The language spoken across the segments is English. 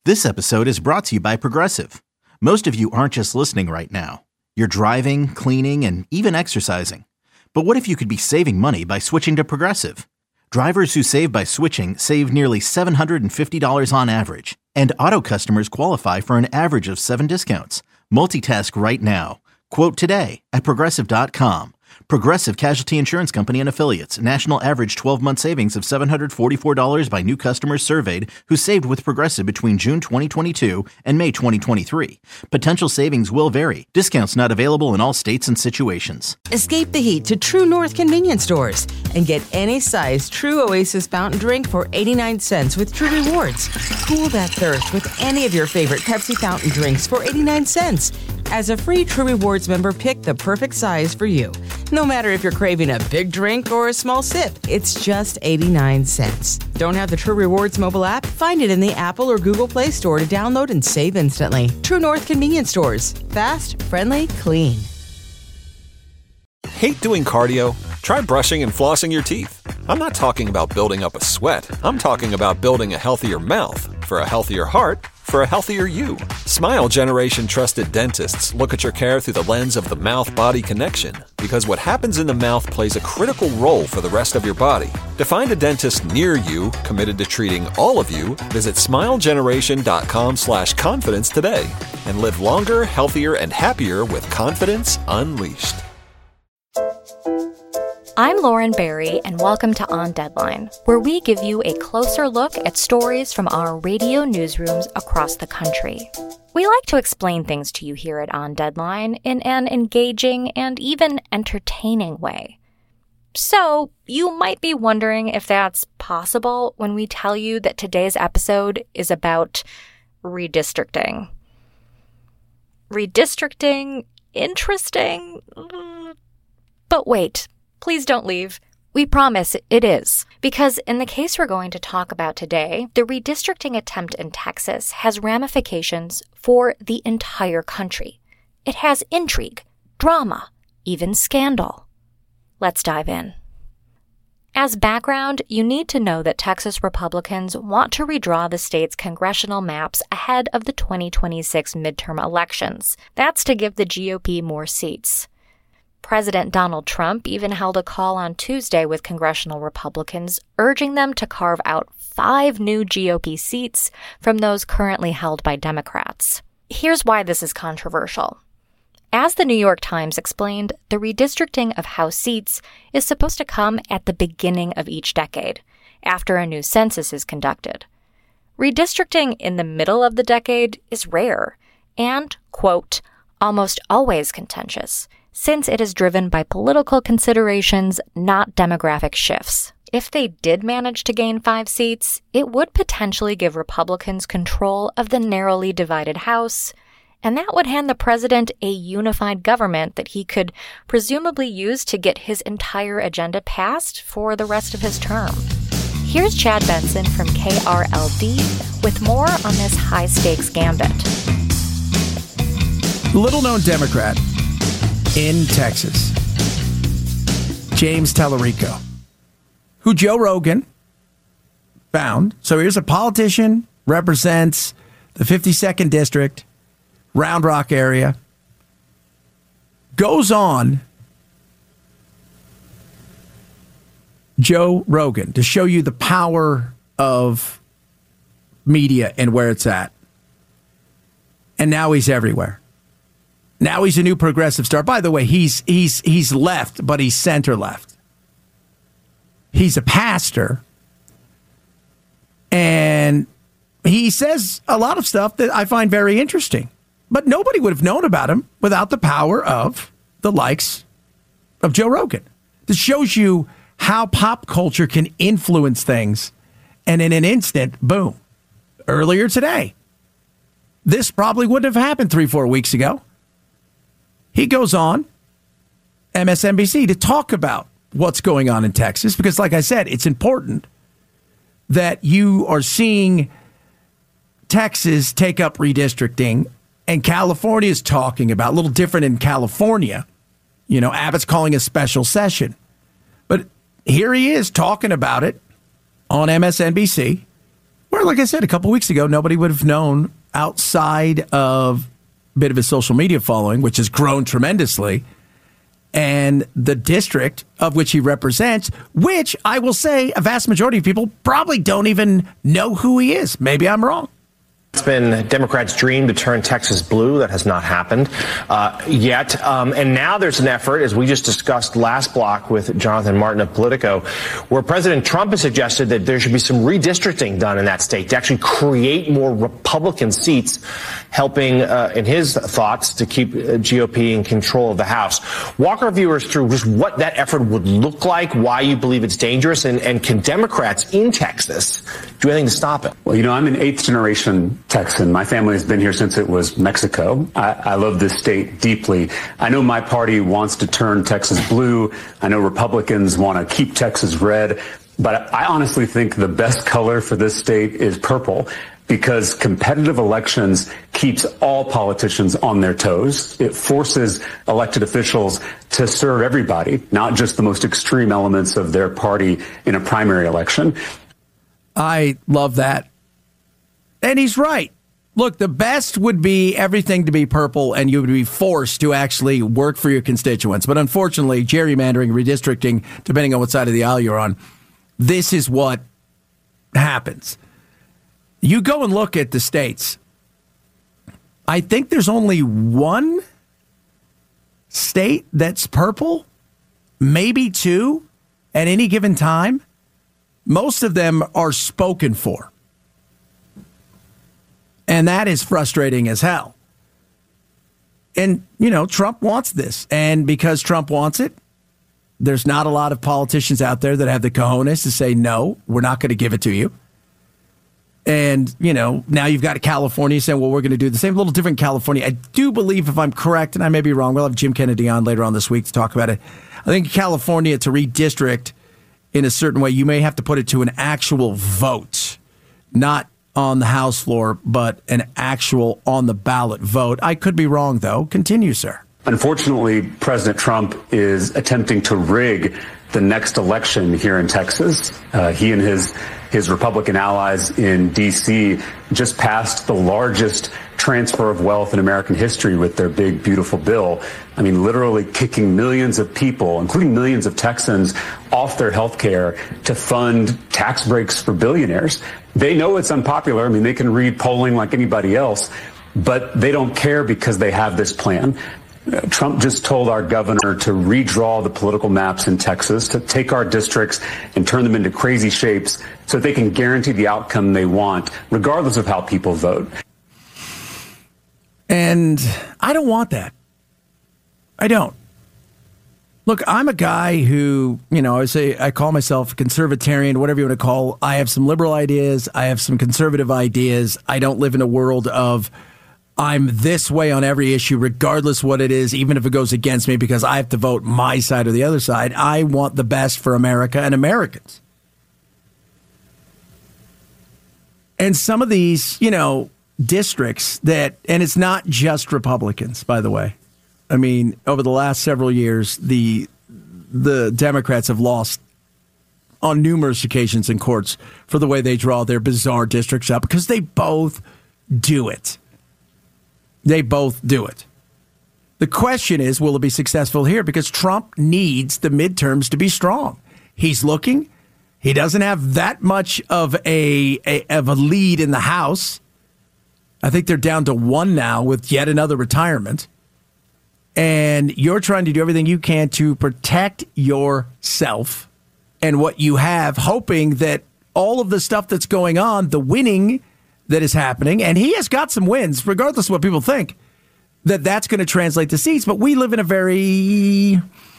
This episode is brought to you by Progressive. Most of you aren't just listening right now. You're driving, cleaning, and even exercising. But what if you could be saving money by switching to Progressive? Drivers who save by switching save nearly $750 on average. And auto customers qualify for an average of 7 discounts. Multitask right now. Quote today at Progressive.com. Progressive Casualty Insurance Company and Affiliates. National average 12-month savings of $744 by new customers surveyed who saved with Progressive between June 2022 and May 2023. Potential savings will vary. Discounts not available in all states and situations. Escape the heat to True North convenience stores and get any size True Oasis fountain drink for 89 cents with True Rewards. Cool that thirst with any of your favorite Pepsi fountain drinks for 89 cents. As a free True Rewards member, pick the perfect size for you. No matter if you're craving a big drink or a small sip, it's just 89 cents. Don't have the True Rewards mobile app? Find it in the Apple or Google Play Store to download and save instantly. True North convenience stores. Fast, friendly, clean. Hate doing cardio? Try brushing and flossing your teeth. I'm not talking about building up a sweat. I'm talking about building a healthier mouth for a healthier heart for a healthier you. Smile Generation trusted dentists look at your care through the lens of the mouth-body connection, because what happens in the mouth plays a critical role for the rest of your body. To find a dentist near you committed to treating all of you, visit smilegeneration.com/confidence today and live longer, healthier, and happier with confidence unleashed. I'm Lauren Barry, and welcome to On Deadline, where we give you a closer look at stories from our radio newsrooms across the country. We like to explain things to you here at On Deadline in an engaging and even entertaining way. So, you might be wondering if that's possible when we tell you that today's episode is about redistricting. Redistricting? Interesting? But wait. Please don't leave. We promise it is. Because in the case we're going to talk about today, the redistricting attempt in Texas has ramifications for the entire country. It has intrigue, drama, even scandal. Let's dive in. As background, you need to know that Texas Republicans want to redraw the state's congressional maps ahead of the 2026 midterm elections. That's to give the GOP more seats. President Donald Trump even held a call on Tuesday with congressional Republicans, urging them to carve out 5 new GOP seats from those currently held by Democrats. Here's why this is controversial. As the New York Times explained, the redistricting of House seats is supposed to come at the beginning of each decade, after a new census is conducted. Redistricting in the middle of the decade is rare and, quote, almost always contentious, since it is driven by political considerations, not demographic shifts. If they did manage to gain 5 seats, it would potentially give Republicans control of the narrowly divided House, and that would hand the president a unified government that he could presumably use to get his entire agenda passed for the rest of his term. Here's Chad Benson from KRLD with more on this high-stakes gambit. Little-known Democrat in Texas, James Tallarico, who Joe Rogan found. So here's a politician, represents the 52nd District, Round Rock area, goes on Joe Rogan to show you the power of media and where it's at. And now he's everywhere. Now he's a new progressive star. By the way, he's left, but he's center left. He's a pastor. And he says a lot of stuff that I find very interesting. But nobody would have known about him without the power of the likes of Joe Rogan. This shows you how pop culture can influence things. And in an instant, boom. Earlier today, this probably wouldn't have happened 3-4 weeks ago. He goes on MSNBC to talk about what's going on in Texas, because like I said, it's important that you are seeing Texas take up redistricting, and California is talking about, a little different in California. You know, Abbott's calling a special session. But here he is talking about it on MSNBC where, like I said, a couple weeks ago, nobody would have known outside of a bit of his social media following, which has grown tremendously, and the district of which he represents, which I will say a vast majority of people probably don't even know who he is. Maybe I'm wrong. It's been Democrats' dream to turn Texas blue. That has not happened yet. And now there's an effort, as we just discussed last block with Jonathan Martin of Politico, where President Trump has suggested that there should be some redistricting done in that state to actually create more Republican seats, helping, in his thoughts, to keep GOP in control of the House. Walk our viewers through just what that effort would look like, why you believe it's dangerous, and can Democrats in Texas do anything to stop it? Well, I'm an eighth-generation Texan. My family has been here since it was Mexico. I love this state deeply. I know my party wants to turn Texas blue. I know Republicans want to keep Texas red. But I honestly think the best color for this state is purple, because competitive elections keeps all politicians on their toes. It forces elected officials to serve everybody, not just the most extreme elements of their party in a primary election. I love that. And he's right. Look, the best would be everything to be purple and you would be forced to actually work for your constituents. But unfortunately, gerrymandering, redistricting, depending on what side of the aisle you're on, this is what happens. You go and look at the states. I think there's only one state that's purple, maybe two at any given time. Most of them are spoken for. And that is frustrating as hell. And, Trump wants this. And because Trump wants it, there's not a lot of politicians out there that have the cojones to say, no, we're not going to give it to you. And, now you've got California saying, well, we're going to do the same. A little different California. I do believe, if I'm correct, and I may be wrong, we'll have Jim Kennedy on later on this week to talk about it. I think California, to redistrict in a certain way, you may have to put it to an actual vote, not on the House floor, but an actual on the ballot vote. I could be wrong, though. Continue, sir. Unfortunately, President Trump is attempting to rig the next election here in Texas. He and his Republican allies in D.C. just passed the largest transfer of wealth in American history with their big, beautiful bill. I mean, literally kicking millions of people, including millions of Texans, off their health care to fund tax breaks for billionaires. They know it's unpopular. I mean, they can read polling like anybody else, but they don't care because they have this plan. Trump just told our governor to redraw the political maps in Texas, to take our districts and turn them into crazy shapes so they can guarantee the outcome they want, regardless of how people vote. And I don't want that. I don't. Look, I'm a guy who, I call myself a conservatarian, whatever you want to call. I have some liberal ideas. I have some conservative ideas. I don't live in a world of I'm this way on every issue, regardless what it is, even if it goes against me, because I have to vote my side or the other side. I want the best for America and Americans. And some of these, districts that, and it's not just Republicans, by the way. I mean, over the last several years, the Democrats have lost on numerous occasions in courts for the way they draw their bizarre districts up, because they both do it. They both do it. The question is, will it be successful here? Because Trump needs the midterms to be strong. He's looking. He doesn't have that much of a lead in the House. I think they're down to one now with yet another retirement. And you're trying to do everything you can to protect yourself and what you have, hoping that all of the stuff that's going on, the winning that is happening, and he has got some wins, regardless of what people think, that's going to translate to seats. But we live in a very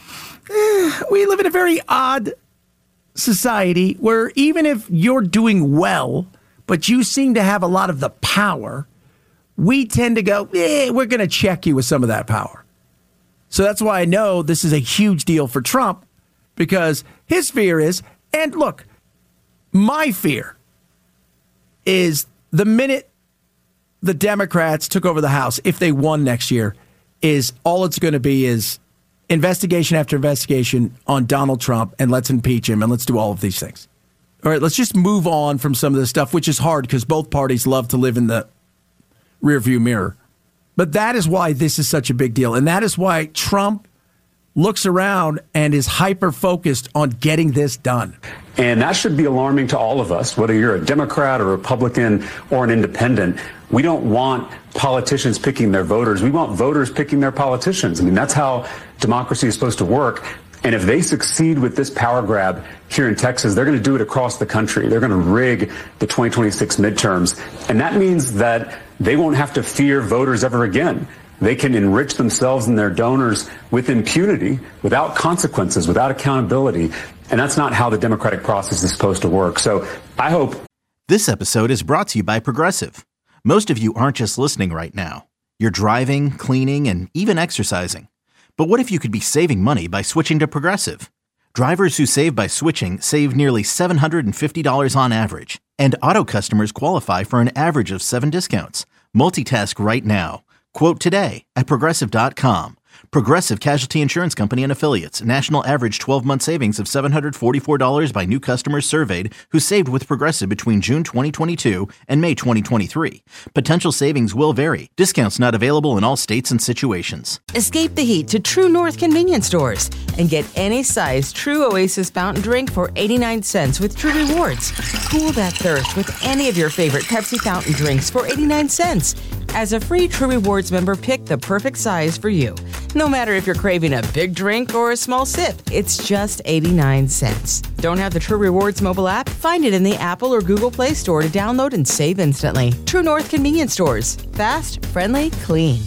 odd society where even if you're doing well, but you seem to have a lot of the power, we tend to go, we're going to check you with some of that power. So that's why I know this is a huge deal for Trump, because his fear is, and look, my fear is the minute the Democrats took over the House, if they won next year, is all it's going to be is investigation after investigation on Donald Trump, and let's impeach him and let's do all of these things. All right, let's just move on from some of this stuff, which is hard because both parties love to live in the rearview mirror. But that is why this is such a big deal. And that is why Trump looks around and is hyper-focused on getting this done. And that should be alarming to all of us, whether you're a Democrat, a Republican, or an independent. We don't want politicians picking their voters. We want voters picking their politicians. I mean, that's how democracy is supposed to work. And if they succeed with this power grab here in Texas, they're going to do it across the country. They're going to rig the 2026 midterms. And that means that they won't have to fear voters ever again. They can enrich themselves and their donors with impunity, without consequences, without accountability. And that's not how the democratic process is supposed to work. So I hope. This episode is brought to you by Progressive. Most of you aren't just listening right now. You're driving, cleaning, and even exercising. But what if you could be saving money by switching to Progressive? Drivers who save by switching save nearly $750 on average. And auto customers qualify for an average of 7 discounts. Multitask right now. Quote today at Progressive.com. Progressive Casualty Insurance Company and Affiliates. National average 12-month savings of $744 by new customers surveyed who saved with Progressive between June 2022 and May 2023. Potential savings will vary. Discounts not available in all states and situations. Escape the heat to True North convenience stores and get any size True Oasis fountain drink for 89 cents with True Rewards. Cool that thirst with any of your favorite Pepsi fountain drinks for 89 cents. As a free True Rewards member, pick the perfect size for you. No matter if you're craving a big drink or a small sip, it's just 89 cents. Don't have the True Rewards mobile app? Find it in the Apple or Google Play Store to download and save instantly. True North convenience stores. Fast, friendly, clean.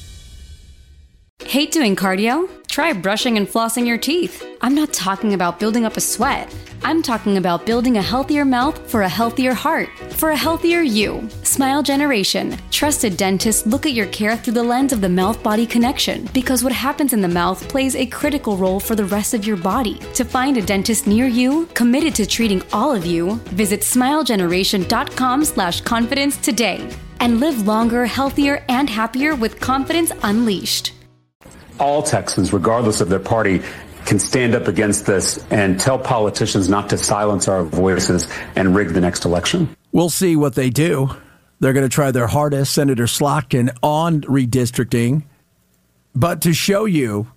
Hate doing cardio? Try brushing and flossing your teeth. I'm not talking about building up a sweat. I'm talking about building a healthier mouth for a healthier heart, for a healthier you. Smile Generation. Trusted dentists look at your care through the lens of the mouth-body connection, because what happens in the mouth plays a critical role for the rest of your body. To find a dentist near you, committed to treating all of you, visit smilegeneration.com/confidence today and live longer, healthier, and happier with confidence unleashed. All Texans, regardless of their party, can stand up against this and tell politicians not to silence our voices and rig the next election. We'll see what they do. They're going to try their hardest, Senator Slotkin, on redistricting. But to show you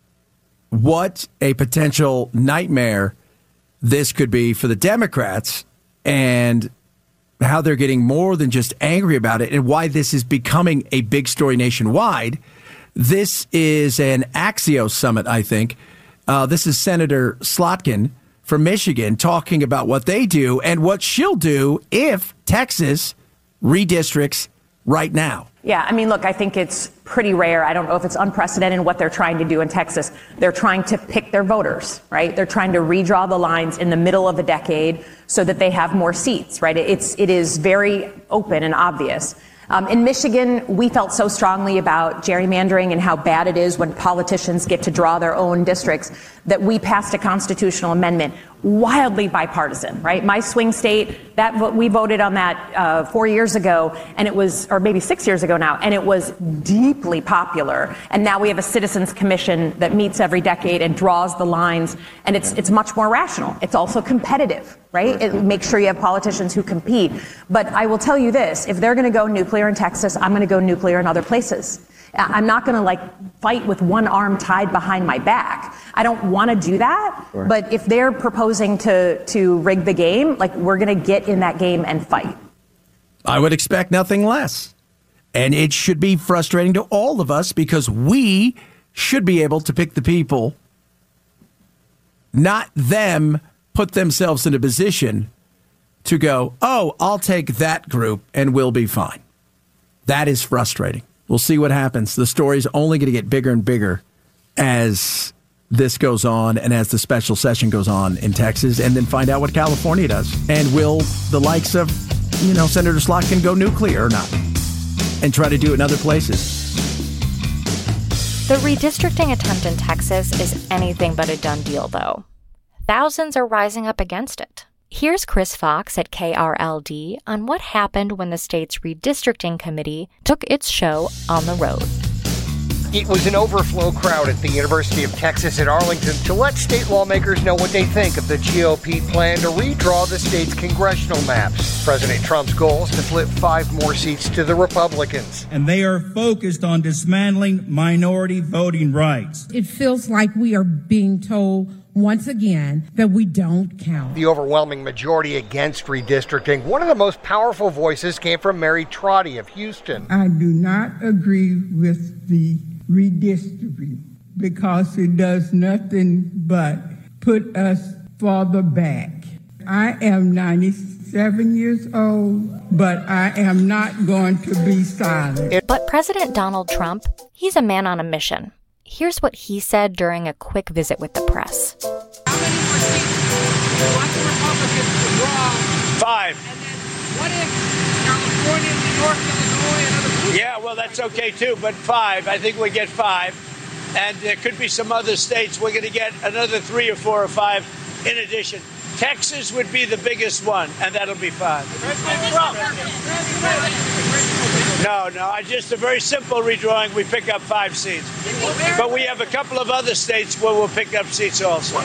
what a potential nightmare this could be for the Democrats and how they're getting more than just angry about it and why this is becoming a big story nationwide. This is an Axios summit, I think. This is Senator Slotkin from Michigan talking about what they do and what she'll do if Texas redistricts right now. Yeah, I mean, look, I think it's pretty rare. I don't know if it's unprecedented what they're trying to do in Texas. They're trying to pick their voters, right? They're trying to redraw the lines in the middle of a decade so that they have more seats, right? It is very open and obvious. In Michigan, we felt so strongly about gerrymandering and how bad it is when politicians get to draw their own districts that we passed a constitutional amendment, wildly bipartisan, right? My swing state, we voted on that 4 years ago, and it was, or maybe 6 years ago now, and it was deeply popular. And now we have a citizens commission that meets every decade and draws the lines, and it's much more rational. It's also competitive, right? It makes sure you have politicians who compete. But I will tell you this, if they're going to go nuclear in Texas, I'm going to go nuclear in other places. I'm not going to fight with one arm tied behind my back. I don't want to do that. Sure. But if they're proposing to rig the game, we're going to get in that game and fight. I would expect nothing less. And it should be frustrating to all of us because we should be able to pick the people, not them put themselves in a position to go, oh, I'll take that group and we'll be fine. That is frustrating. We'll see what happens. The story's only going to get bigger and bigger as this goes on and as the special session goes on in Texas, and then find out what California does. And will the likes of, Senator Slotkin go nuclear or not and try to do it in other places? The redistricting attempt in Texas is anything but a done deal, though. Thousands are rising up against it. Here's Chris Fox at KRLD on what happened when the state's redistricting committee took its show on the road. It was an overflow crowd at the University of Texas at Arlington to let state lawmakers know what they think of the GOP plan to redraw the state's congressional maps. President Trump's goal is to flip 5 more seats to the Republicans. And they are focused on dismantling minority voting rights. It feels like we are being told once again that we don't count. The overwhelming majority against redistricting. One of the most powerful voices came from Mary Trotty of Houston. I do not agree with the redistricting because it does nothing but put us farther back. I am 97 years old, but I am not going to be silent. But President Donald Trump, he's a man on a mission. Here's what he said during a quick visit with the press. How many more seats do you want the Republicans to draw? 5. And then what if California, New York, Illinois, and other places? Yeah, well, that's okay, too, but 5. I think we get 5. And there could be some other states. We're going to get another 3 or 4 or 5 in addition. Texas would be the biggest one, and that'll be 5. No, just a very simple redrawing. We pick up 5 seats. But we have a couple of other states where we'll pick up seats also.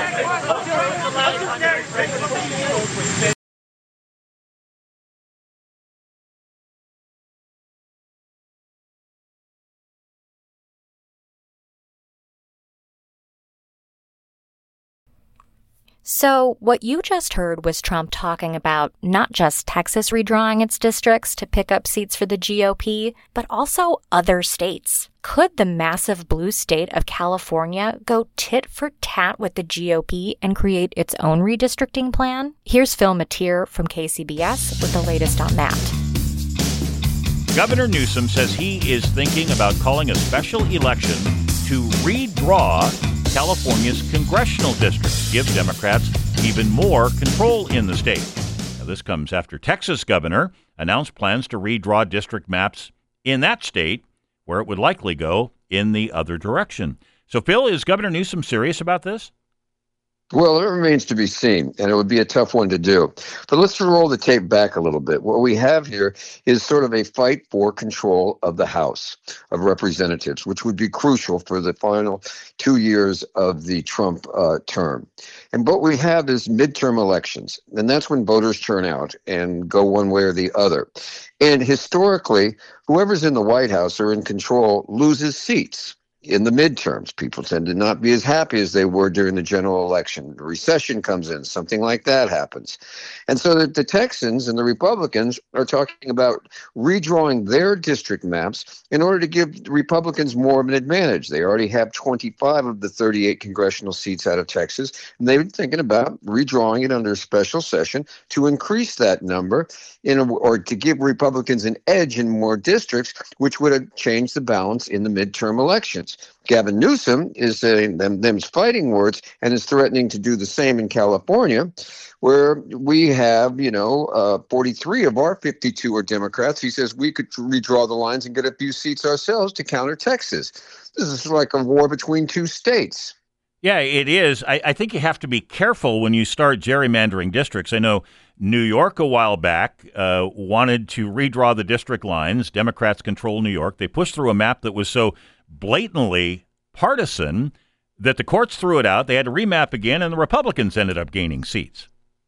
So what you just heard was Trump talking about not just Texas redrawing its districts to pick up seats for the GOP, but also other states. Could the massive blue state of California go tit for tat with the GOP and create its own redistricting plan? Here's Phil Matier from KCBS with the latest on that. Governor Newsom says he is thinking about calling a special election to redraw California's congressional districts, give Democrats even more control in the state. Now, this comes after Texas governor announced plans to redraw district maps in that state, where it would likely go in the other direction. So, Phil, is Governor Newsom serious about this? Well, it remains to be seen, and it would be a tough one to do. But let's roll the tape back a little bit. What we have here is sort of a fight for control of the House of Representatives, which would be crucial for the final 2 years of the Trump term. And what we have is midterm elections, and that's when voters turn out and go one way or the other. And historically, whoever's in the White House or in control loses seats. In the midterms, people tend to not be as happy as they were during the general election. The recession comes in, something like that happens. And so the Texans and the Republicans are talking about redrawing their district maps in order to give Republicans more of an advantage. They already have 25 of the 38 congressional seats out of Texas, and they've been thinking about redrawing it under a special session to increase that number or to give Republicans an edge in more districts, which would have changed the balance in the midterm elections. Gavin Newsom is saying them's fighting words and is threatening to do the same in California, where we have, 43 of our 52 are Democrats. He says we could redraw the lines and get a few seats ourselves to counter Texas. This is like a war between two states. Yeah, it is. I think you have to be careful when you start gerrymandering districts. I know New York a while back wanted to redraw the district lines. Democrats control New York. They pushed through a map that was so blatantly partisan that the courts threw it out. They had to remap again, and the Republicans ended up gaining seats.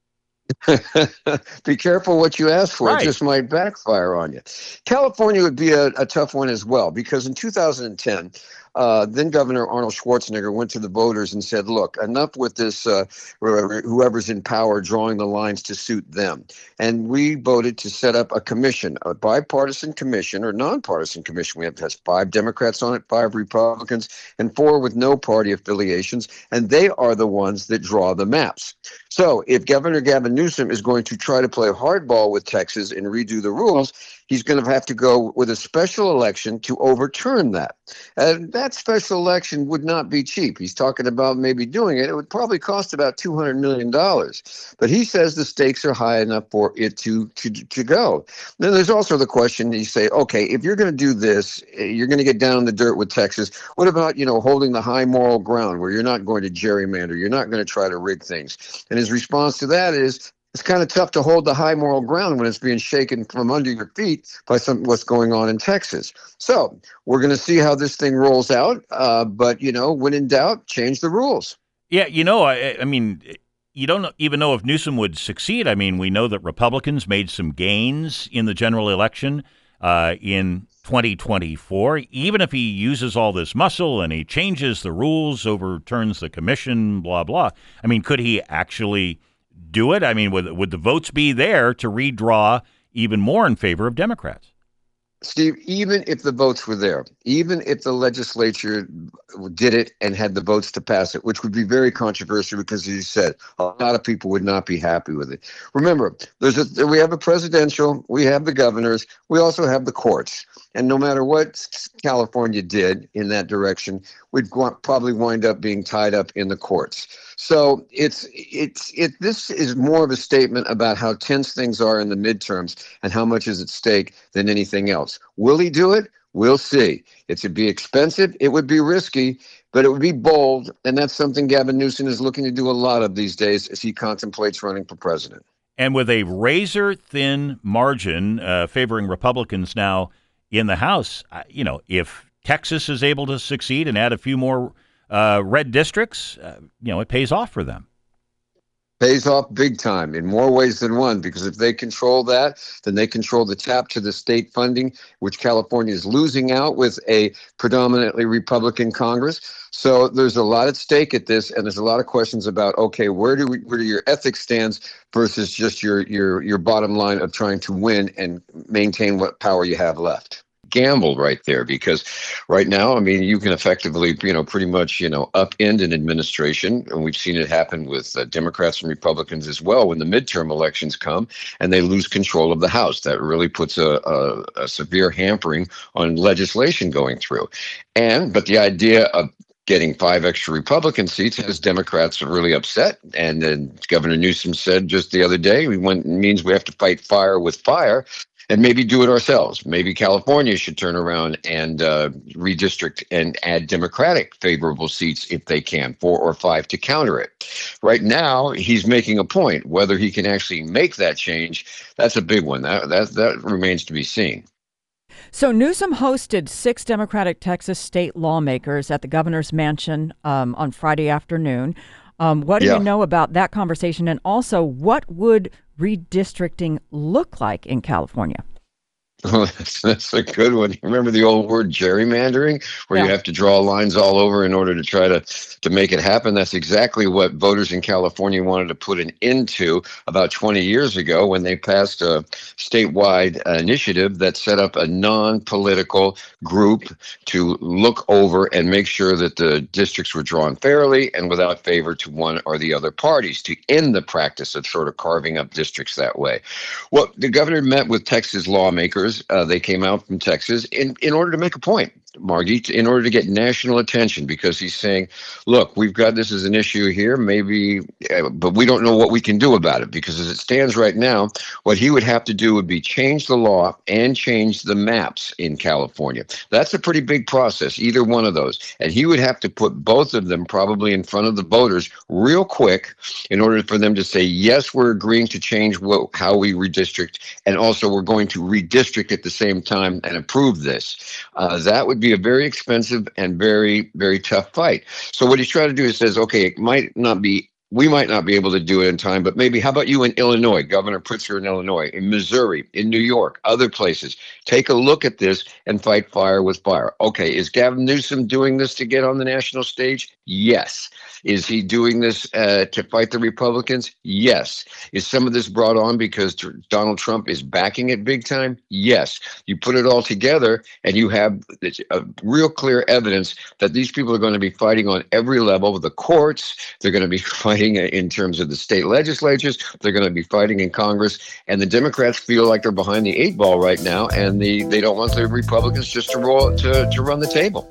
Be careful what you ask for. Right. It just might backfire on you. California would be a tough one as well, because in 2010, then Governor Arnold Schwarzenegger went to the voters and said, look, enough with this, whoever's in power drawing the lines to suit them. And we voted to set up a commission, a bipartisan commission or nonpartisan commission. We have 5 Democrats on it, 5 Republicans, and 4 with no party affiliations. And they are the ones that draw the maps. So if Governor Gavin Newsom is going to try to play hardball with Texas and redo the rules, he's going to have to go with a special election to overturn that. And that special election would not be cheap. He's talking about maybe doing it. It would probably cost about $200 million. But he says the stakes are high enough for it to go. Then there's also the question, you say, okay, if you're going to do this, you're going to get down in the dirt with Texas. What about, holding the high moral ground where you're not going to gerrymander? You're not going to try to rig things. And his response to that is, It's kind of tough to hold the high moral ground when it's being shaken from under your feet by what's going on in Texas. So we're going to see how this thing rolls out. But, when in doubt, change the rules. Yeah, I mean, you don't even know if Newsom would succeed. I mean, we know that Republicans made some gains in the general election in 2024. Even if he uses all this muscle and he changes the rules, overturns the commission, blah, blah, I mean, could he actually do it? I mean, would the votes be there to redraw even more in favor of Democrats? Steve, even if the votes were there, even if the legislature did it and had the votes to pass it, which would be very controversial because, as you said, a lot of people would not be happy with it. Remember, we have a presidential, we have the governors, we also have the courts. And no matter what California did in that direction, we'd probably wind up being tied up in the courts. So this is more of a statement about how tense things are in the midterms and how much is at stake than anything else. Will he do it? We'll see. It would be expensive. It would be risky, but it would be bold. And that's something Gavin Newsom is looking to do a lot of these days as he contemplates running for president. And with a razor-thin margin favoring Republicans now in the House, if Texas is able to succeed and add a few more red districts, it pays off for them. Pays off big time in more ways than one, because if they control that, then they control the tap to the state funding, which California is losing out with a predominantly Republican Congress. So there's a lot at stake at this, and there's a lot of questions about, okay, where do your ethics stands versus just your bottom line of trying to win and maintain what power you have left. Gamble right there, because right now, I mean, you can effectively, pretty much, upend an administration. And we've seen it happen with Democrats and Republicans as well when the midterm elections come and they lose control of the House. That really puts a severe hampering on legislation going through. But the idea of getting 5 extra Republican seats has Democrats really upset. And then Governor Newsom said just the other day, it means we have to fight fire with fire. And maybe do it ourselves. Maybe California should turn around and redistrict and add Democratic favorable seats if they can, 4 or 5 to counter it. Right now, he's making a point. Whether he can actually make that change, that's a big one. That remains to be seen. So Newsom hosted 6 Democratic Texas state lawmakers at the governor's mansion on Friday afternoon. What do you know about that conversation? And also, what would redistricting look like in California? Oh, that's a good one. Remember the old word gerrymandering, where you have to draw lines all over in order to try to make it happen? That's exactly what voters in California wanted to put an end to about 20 years ago when they passed a statewide initiative that set up a non-political group to look over and make sure that the districts were drawn fairly and without favor to one or the other parties, to end the practice of sort of carving up districts that way. Well, the governor met with Texas lawmakers. They came out from Texas in order to make a point, Margie, in order to get national attention, because he's saying, look, we've got this as an issue here, maybe, but we don't know what we can do about it, because as it stands right now, what he would have to do would be change the law and change the maps in California. That's a pretty big process, either one of those. And he would have to put both of them probably in front of the voters real quick in order for them to say, yes, we're agreeing to change how we redistrict, and also we're going to redistrict at the same time and approve this. That would be a very expensive and very, very tough fight. So what he's trying to do is says, okay, we might not be able to do it in time, but maybe how about you in Illinois, Governor Pritzker in Illinois, in Missouri, in New York, other places. Take a look at this and fight fire with fire. Okay, is Gavin Newsom doing this to get on the national stage? Yes. Is he doing this to fight the Republicans? Yes. Is some of this brought on because Donald Trump is backing it big time? Yes. You put it all together and you have real clear evidence that these people are going to be fighting on every level with the courts. They're going to be fighting in terms of the state legislatures. They're going to be fighting in Congress. And the Democrats feel like they're behind the 8 ball right now, and they don't want the Republicans just to run the table.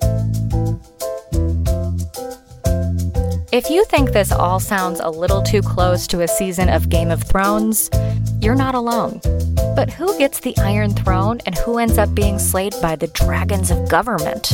If you think this all sounds a little too close to a season of Game of Thrones, you're not alone. But who gets the Iron Throne and who ends up being slayed by the dragons of government?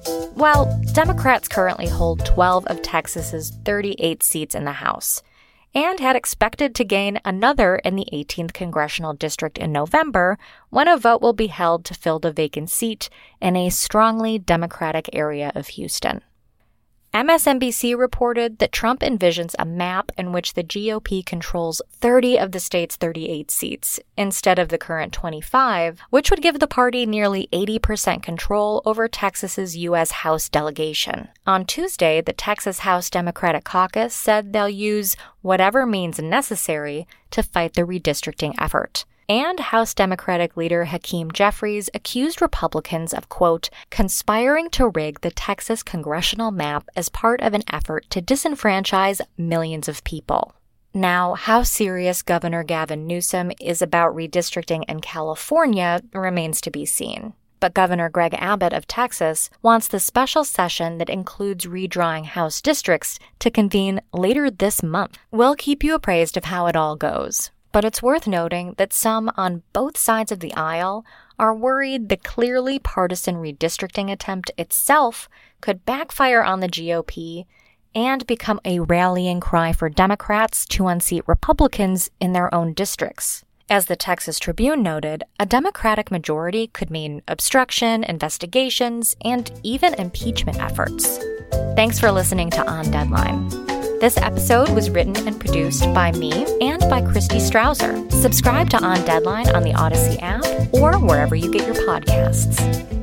Well, Democrats currently hold 12 of Texas's 38 seats in the House. and had expected to gain another in the 18th Congressional District in November, when a vote will be held to fill the vacant seat in a strongly Democratic area of Houston. MSNBC reported that Trump envisions a map in which the GOP controls 30 of the state's 38 seats, instead of the current 25, which would give the party nearly 80% control over Texas's U.S. House delegation. On Tuesday, the Texas House Democratic Caucus said they'll use whatever means necessary to fight the redistricting effort. And House Democratic leader Hakeem Jeffries accused Republicans of, quote, conspiring to rig the Texas congressional map as part of an effort to disenfranchise millions of people. Now, how serious Governor Gavin Newsom is about redistricting in California remains to be seen. But Governor Greg Abbott of Texas wants the special session that includes redrawing House districts to convene later this month. We'll keep you appraised of how it all goes. But it's worth noting that some on both sides of the aisle are worried the clearly partisan redistricting attempt itself could backfire on the GOP and become a rallying cry for Democrats to unseat Republicans in their own districts. As the Texas Tribune noted, a Democratic majority could mean obstruction, investigations, and even impeachment efforts. Thanks for listening to On Deadline. This episode was written and produced by me and by Christy Strausser. Subscribe to On Deadline on the Odyssey app or wherever you get your podcasts.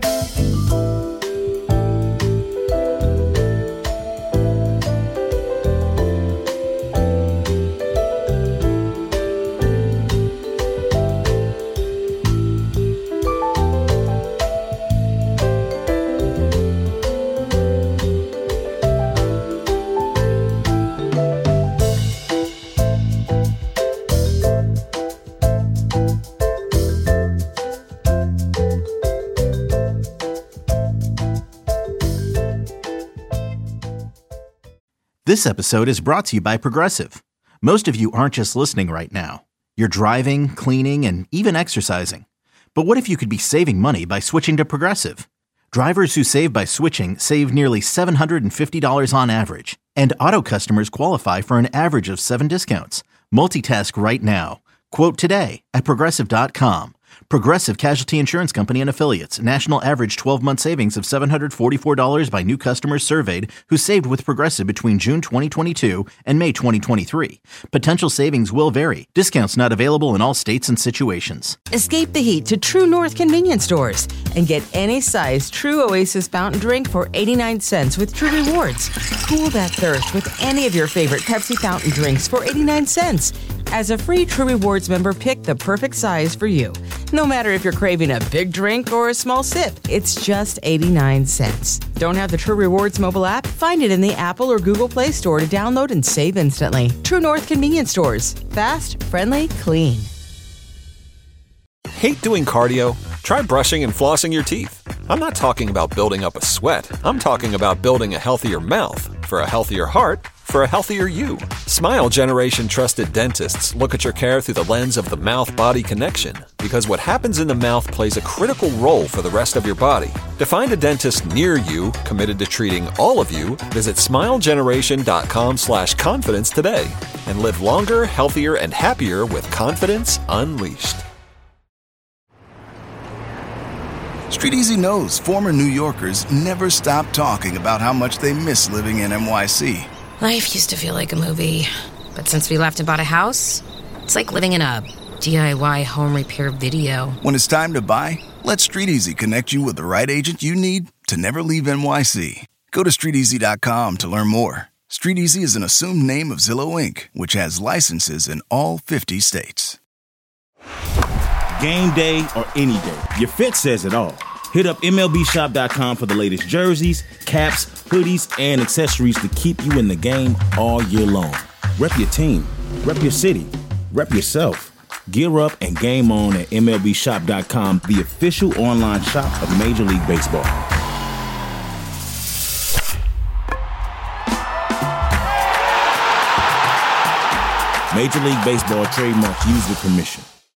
This episode is brought to you by Progressive. Most of you aren't just listening right now. You're driving, cleaning, and even exercising. But what if you could be saving money by switching to Progressive? Drivers who save by switching save nearly $750 on average. And auto customers qualify for an average of 7 discounts. Multitask right now. Quote today at Progressive.com. Progressive Casualty Insurance Company and Affiliates. National average 12-month savings of $744 by new customers surveyed who saved with Progressive between June 2022 and May 2023. Potential savings will vary. Discounts not available in all states and situations. Escape the heat to True North convenience stores and get any size True Oasis fountain drink for 89 cents with True Rewards. Cool that thirst with any of your favorite Pepsi fountain drinks for 89 cents. As a free True Rewards member, pick the perfect size for you. No matter if you're craving a big drink or a small sip, it's just 89 cents. Don't have the True Rewards mobile app? Find it in the Apple or Google Play Store to download and save instantly. True North convenience stores. Fast, friendly, clean. Hate doing cardio? Try brushing and flossing your teeth. I'm not talking about building up a sweat. I'm talking about building a healthier mouth. For a healthier heart, for a healthier you. Smile Generation trusted dentists look at your care through the lens of the mouth-body connection, because what happens in the mouth plays a critical role for the rest of your body. To find a dentist near you committed to treating all of you, visit smilegeneration.com/confidence today and live longer, healthier, and happier with confidence unleashed. Street Easy knows former New Yorkers never stop talking about how much they miss living in NYC. Life used to feel like a movie, but since we left and bought a house, it's like living in a DIY home repair video. When it's time to buy, let Street Easy connect you with the right agent you need to never leave NYC. Go to StreetEasy.com to learn more. Street Easy is an assumed name of Zillow Inc., which has licenses in all 50 states. Game day or any day, your fit says it all. Hit up MLBshop.com for the latest jerseys, caps, hoodies, and accessories to keep you in the game all year long. Rep your team, rep your city, rep yourself. Gear up and game on at MLBshop.com, the official online shop of Major League Baseball. Major League Baseball trademarks used with permission.